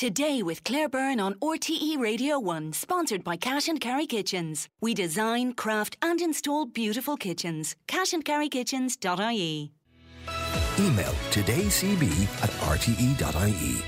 Today with Claire Byrne on RTE Radio 1, sponsored by Cash and Carry Kitchens. We design, craft and install beautiful kitchens. cashandcarrykitchens.ie. Email todaycb@rte.ie.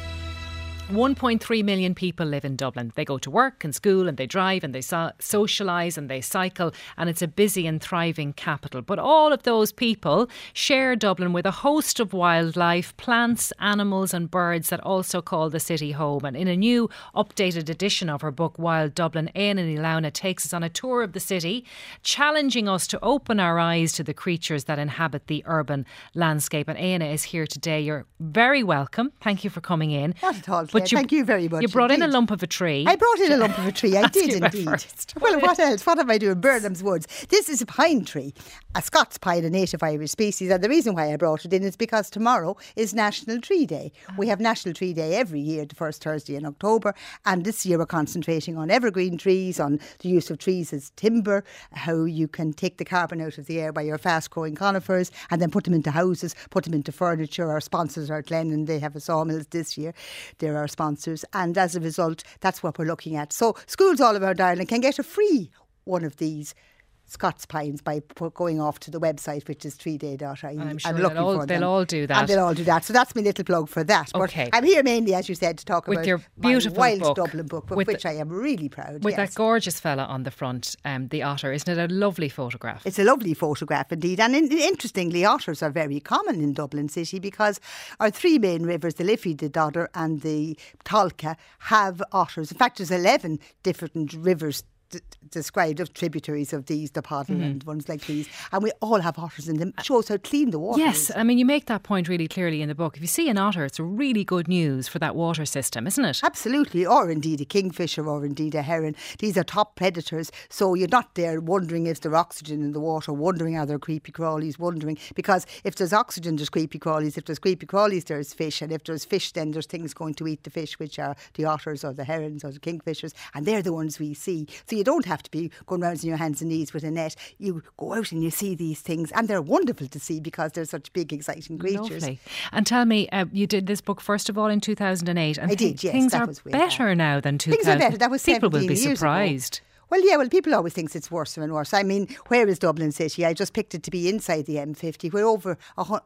1.3 million people live in Dublin. They go to work and school and they drive and they socialise and they cycle, and it's a busy and thriving capital. But all of those people share Dublin with a host of wildlife, plants, animals and birds that also call the city home. And in a new updated edition of her book Wild Dublin, Éanna Ní Lamhna takes us on a tour of the city, challenging us to open our eyes to the creatures that inhabit the urban landscape. And Éanna is here today. You're very welcome. Thank you for coming in. Not at all. But thank you very much. You brought indeed. in a lump of a tree. I brought in a lump of a tree. I did indeed. Well, what else? What am I doing? Burnham's Woods. This is a pine tree, a Scots pine, a native Irish species. And the reason why I brought it in is because tomorrow is National Tree Day. We have National Tree Day every year, the first Thursday in October. And this year we're concentrating on evergreen trees, on the use of trees as timber, how you can take the carbon out of the air by your fast-growing conifers and then put them into houses, put them into furniture. Our sponsors are Glennon. They have a sawmill this year. They're our sponsors, and as a result that's what we're looking at. So schools all around Ireland can get a free one of these Scots pines by going off to the website, which is treeday.ie. I'm sure they'll all do that. And they'll all do that. So that's my little plug for that. Okay. But I'm here mainly, as you said, to talk about your beautiful my Wild book, Dublin book, of which I am really proud. With that gorgeous fella on the front, the otter. Isn't it a lovely photograph? It's a lovely photograph indeed. And interestingly, otters are very common in Dublin City because our three main rivers, the Liffey, the Dodder and the Tolka, have otters. In fact, there's 11 different rivers described of tributaries of these, the Poddle and ones like these, and we all have otters in them. It shows how clean the water is. Yes, I mean, you make that point really clearly in the book. If you see an otter, it's really good news for that water system, isn't it? Absolutely, or indeed a kingfisher or indeed a heron. These are top predators, so you're not there wondering if there's oxygen in the water, wondering are there creepy crawlies, wondering, because if there's oxygen there's creepy crawlies, if there's creepy crawlies there's fish, and if there's fish then there's things going to eat the fish, which are the otters or the herons or the kingfishers, and they're the ones we see. So you don't have to be going round on your hands and knees with a net. You go out and you see these things, and they're wonderful to see because they're such big, exciting creatures. Lovely. And tell me, you did this book first of all in 2008, and I did, yes. Things are better now than 2000. Things are better. That was 17 People will be years surprised. Ago. Well, people always think it's worse and worse. I mean, where is Dublin City? I just picked it to be inside the M50, where over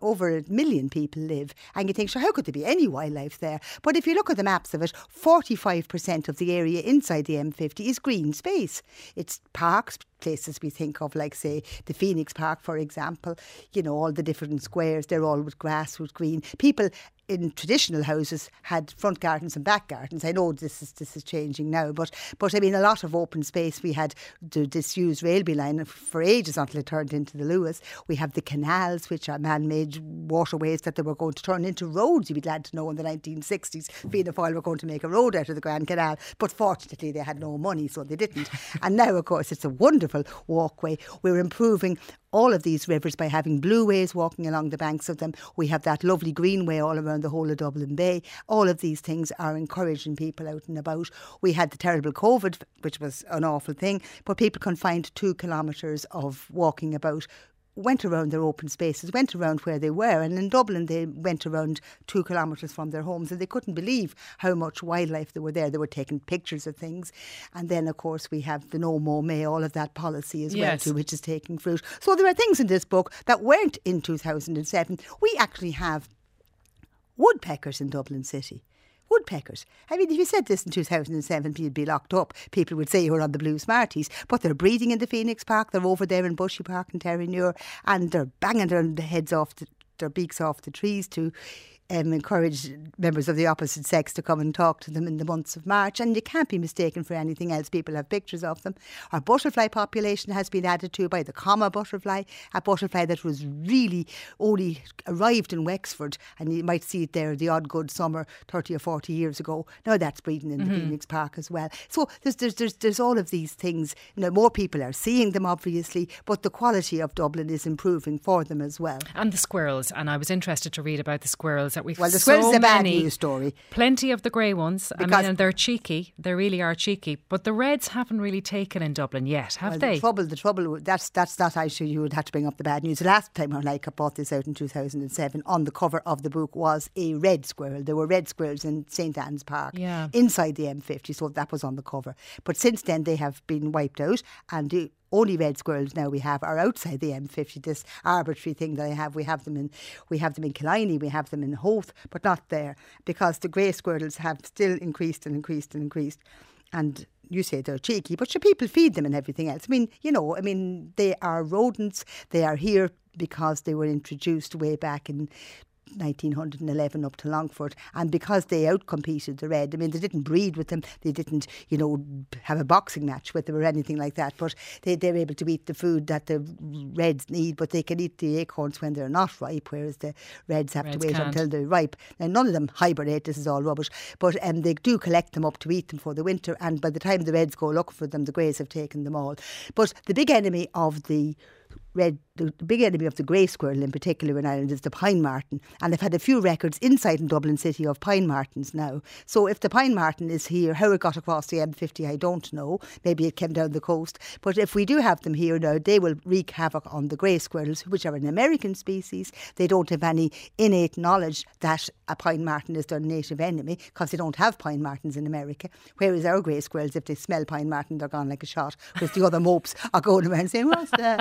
a million people live. And you think, sure, how could there be any wildlife there? But if you look at the maps of it, 45% of the area inside the M50 is green space. It's parks, places we think of, like, say, the Phoenix Park, for example. You know, all the different squares, they're all with grass, with green. People in traditional houses had front gardens and back gardens. I know this is changing now, but I mean, a lot of open space. We had the disused railway line for ages until it turned into the Lewis. We have the canals, which are man-made waterways that they were going to turn into roads. You'd be glad to know in the 1960s Fianna Fáil were going to make a road out of the Grand Canal, but fortunately they had no money, so they didn't. And now, of course, it's a wonderful walkway. We're improving all of these rivers by having blueways walking along the banks of them. We have that lovely greenway all around the whole of Dublin Bay. All of these things are encouraging people out and about. We had the terrible COVID, which was an awful thing, but people confined to 2 kilometres of walking about, went around their open spaces, went around where they were. And in Dublin, they went around 2 kilometres from their homes, and they couldn't believe how much wildlife there were there. They were taking pictures of things. And then, of course, we have the No Mow May, all of that policy as well, too, which is taking fruit. So there are things in this book that weren't in 2007. We actually have woodpeckers in Dublin City. Woodpeckers. I mean, if you said this in 2007, you'd be locked up. People would say you were on the Blue Smarties. But they're breeding in the Phoenix Park. They're over there in Bushy Park and Terranure, and they're banging their heads off, their beaks off the trees to encourage members of the opposite sex to come and talk to them in the months of March, and you can't be mistaken for anything else. People have pictures of them. Our butterfly population has been added to by the comma butterfly, a butterfly that was really only arrived in Wexford, and you might see it there the odd good summer 30 or 40 years ago. Now that's breeding in the Phoenix Park as well. So there's all of these things. You know, more people are seeing them, obviously, but the quality of Dublin is improving for them as well. And the squirrels, and I was interested to read about the squirrels we've Well, the squirrels so is a bad many, news story. Plenty of the grey ones. I mean, Because- and they're cheeky. They really are cheeky. But the reds haven't really taken in Dublin yet, have Well, they? The trouble, that's not actually, you would have to bring up the bad news. The last time I brought this out in 2007, on the cover of the book was a red squirrel. There were red squirrels in St. Anne's Park, inside the M50, so that was on the cover. But since then they have been wiped out, and the only red squirrels now we have are outside the M50. This arbitrary thing that I have, we have them in Killiney, we have them in Howth, but not there, because the grey squirrels have still increased and increased and increased. And you say they're cheeky, but sure, people feed them and everything else. I mean, they are rodents. They are here because they were introduced way back in 1911 up to Longford, and because they outcompeted the red. I mean, they didn't breed with them, they didn't, have a boxing match with them or anything like that, but they're able to eat the food that the reds need, but they can eat the acorns when they're not ripe, whereas the reds have to wait until they're ripe. Now, none of them hibernate, this is all rubbish, but they do collect them up to eat them for the winter, and by the time the reds go looking for them, the greys have taken them all. But the big enemy of the big enemy of the grey squirrel in particular in Ireland is the pine marten, and they've had a few records inside in Dublin City of pine martens now. So if the pine marten is here, how it got across the M50 I don't know, maybe it came down the coast, but if we do have them here now, they will wreak havoc on the grey squirrels, which are an American species. They don't have any innate knowledge that a pine marten is their native enemy, because they don't have pine martens in America, whereas our grey squirrels, if they smell pine marten, they're gone like a shot, because the other mopes are going around saying, what's that?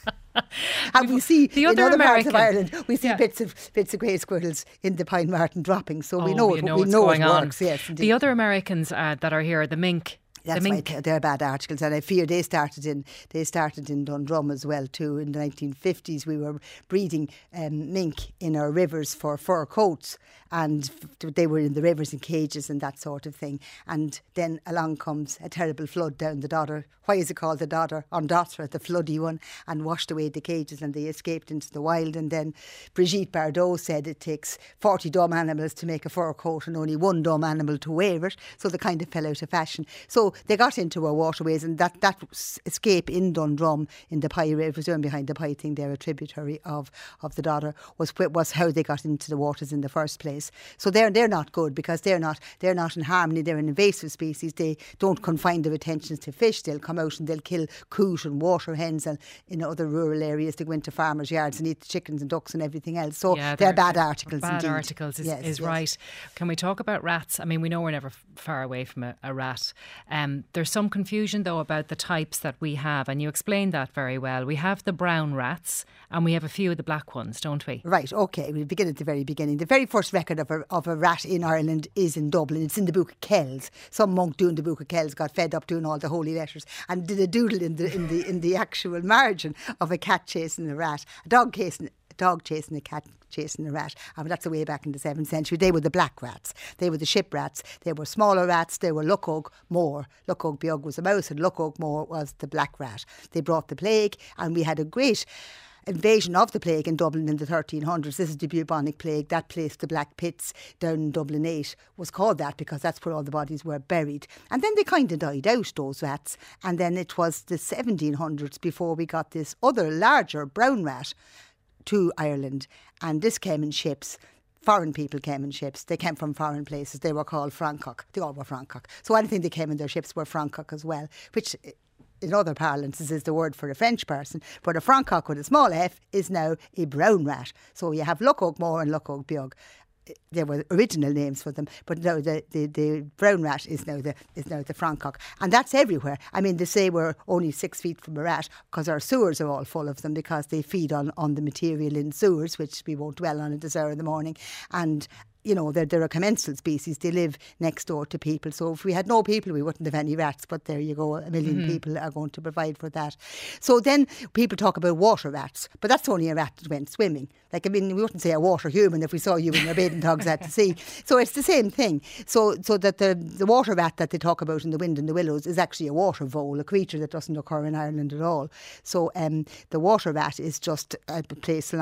And we see in other parts of Ireland, we see bits of grey squirrels in the pine marten dropping, so we know it works. Yes, indeed. The other Americans that are here, the mink. That's right, they're bad articles, and I fear they started in Dundrum as well too. In the 1950s, we were breeding mink in our rivers for fur coats, and they were in the rivers in cages and that sort of thing. And then along comes a terrible flood down the Dodder. Why is it called the Dodder? On Dothra, the floody one, and washed away the cages, and they escaped into the wild. And then Brigitte Bardot said it takes 40 dumb animals to make a fur coat and only one dumb animal to wear it, so they kind of fell out of fashion. So they got into our waterways, and that escape in Dundrum, in the Pye River, down behind the Pye thing there, a tributary of the Dodder, was how they got into the waters in the first place. So they're not good, because they're not in harmony. They're an invasive species. They don't confine their attentions to fish. They'll come out and they'll kill coot and water hens, and in other rural areas they go into farmers' yards and eat the chickens and ducks and everything else. So they're bad articles. Bad indeed. articles is right. Can we talk about rats? I mean, we know we're never far away from a rat. There's some confusion though about the types that we have, and you explained that very well. We have the brown rats and we have a few of the black ones, don't we? Right, okay, we'll begin at the very beginning. The very first record of a rat in Ireland is in Dublin. It's in the Book of Kells. Some monk doing the Book of Kells got fed up doing all the holy letters and did a doodle in the actual margin of a cat chasing a rat, a dog chasing a cat, chasing a rat. I mean, that's the way back in the 7th century. They were the black rats. They were the ship rats. They were smaller rats. They were Luckog Mór. Luckog Beag was a mouse and Luckog Mór was the black rat. They brought the plague, and we had a great invasion of the plague in Dublin in the 1300s. This is the bubonic plague. That place, the Black Pits down in Dublin 8, was called that because that's where all the bodies were buried. And then they kind of died out, those rats. And then it was the 1700s before we got this other larger brown rat to Ireland, and this came in ships. Foreign people came in ships. They came from foreign places. They were called Francoch. They all were Francoch. So anything that came in their ships were Francoch as well, which in other parlances is the word for a French person. But a Francoch with a small f is now a brown rat. So you have Luckog Mór and Luckog Beag. There were original names for them, but now the brown rat is now the Francoch, and that's everywhere. I mean, they say we're only 6 feet from a rat because our sewers are all full of them, because they feed on the material in sewers, which we won't dwell on at this hour in the morning. And you know, they're a commensal species. They live next door to people. So if we had no people, we wouldn't have any rats. But there you go, 1 million people are going to provide for that. So then people talk about water rats, but that's only a rat that went swimming. Like, I mean, we wouldn't say a water human if we saw you in your bathing togs at the sea. So it's the same thing. So that the water rat that they talk about in The Wind and the Willows is actually a water vole, a creature that doesn't occur in Ireland at all. So the water rat is just a place along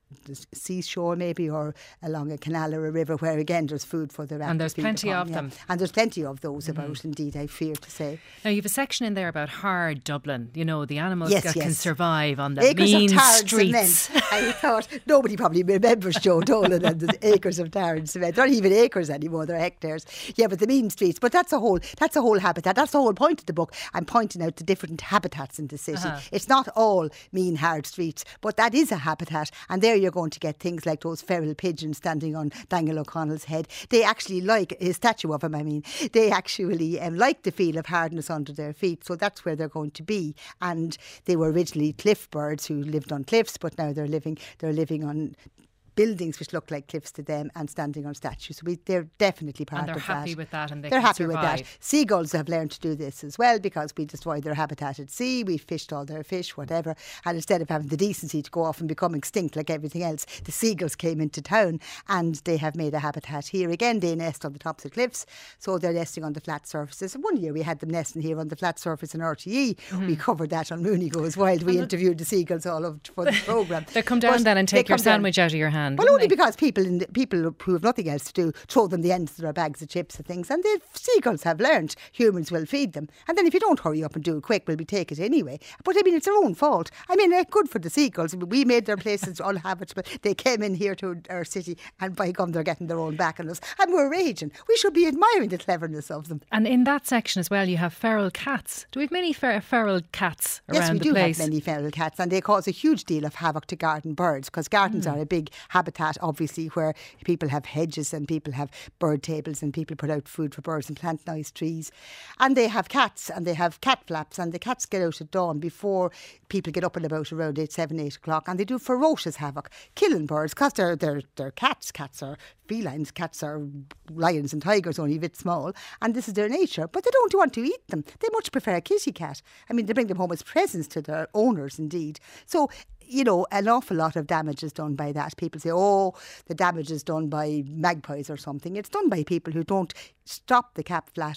the seashore maybe, or along a canal or a river where again there's food for the rat. And there's plenty of them. And there's plenty of those about, indeed, I fear to say. Now, you have a section in there about hard Dublin. You know, the animals can survive on the acres mean of tar streets. And cement. I thought nobody probably remembers Joe Dolan and the acres of tar and cement. They're not even acres anymore, they're hectares. Yeah, but the mean streets. But that's a whole habitat. That's the whole point of the book. I'm pointing out the different habitats in the city. It's not all mean hard streets, but that is a habitat. And there you're going to get things like those feral pigeons standing on Daniel O'Connell's head. They actually like his statue of him. They actually like the feel of hardness under their feet. So that's where they're going to be. And they were originally cliff birds who lived on cliffs, but now they're living on buildings which look like cliffs to them and standing on statues. So they're definitely part of that. And they're happy with that, and they're happy with that. Seagulls have learned to do this as well, because we destroyed their habitat at sea, we fished all their fish, whatever, and instead of having the decency to go off and become extinct like everything else, the seagulls came into town and they have made a habitat here. Again, they nest on the tops of cliffs, so they're nesting on the flat surfaces. And one year we had them nesting here on the flat surface in RTE. We covered that on Mooney Goes Wild. We interviewed the seagulls all over for the programme. They come down then and take your sandwich out of your hand. Well, only because people who have nothing else to do throw them the ends of their bags of chips and things, and the seagulls have learned humans will feed them. And then if you don't hurry up and do it quick, we'll take it anyway. But I mean, it's their own fault. I mean, good for the seagulls. We made their places uninhabitable. They came in here to our city, and by gum, they're getting their own back on us. And we're raging. We should be admiring the cleverness of them. And in that section as well, you have feral cats. Do we have many feral cats around the place? Yes, we do have many feral cats, and they cause a huge deal of havoc to garden birds, because gardens are a big habitat, obviously, where people have hedges and people have bird tables and people put out food for birds and plant nice trees. And they have cats and they have cat flaps, and the cats get out at dawn before people get up and about around 8 o'clock, and they do ferocious havoc, killing birds, because they're cats. Cats are felines, cats are lions and tigers, only a bit small, and this is their nature. But they don't want to eat them. They much prefer a kitty cat. I mean, they bring them home as presents to their owners, indeed. So, you know, an awful lot of damage is done by that. People say, oh, the damage is done by magpies or something. It's done by people who don't stop the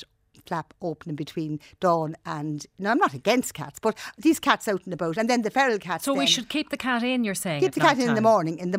flap opening between dawn and... Now, I'm not against cats, but these cats out and about, and then the feral cats. So we should keep the cat in, you're saying? Keep the cat in the morning time.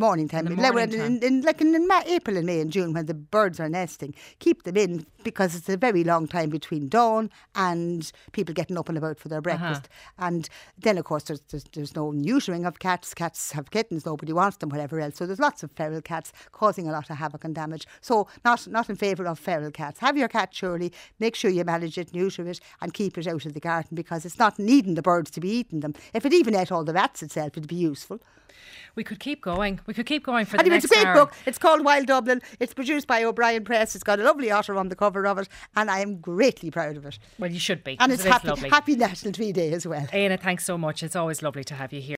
In April and May and June, when the birds are nesting, keep them in, because it's a very long time between dawn and people getting up and about for their breakfast. And then, of course, there's no neutering of cats. Cats have kittens, nobody wants them, whatever else. So there's lots of feral cats causing a lot of havoc and damage. So not in favour of feral cats. Have your cat, surely. Make sure you manage it, neuter it, and keep it out of the garden, because it's not needing the birds to be eating them. If it even ate all the rats itself, it'd be useful. We could keep going. For the next hour. It's a great book. It's called Wild Dublin. It's produced by O'Brien Press. It's got a lovely otter on the cover of it, and I am greatly proud of it. Well, you should be. And it's happy National Tree Day as well. Éanna, thanks so much. It's always lovely to have you here.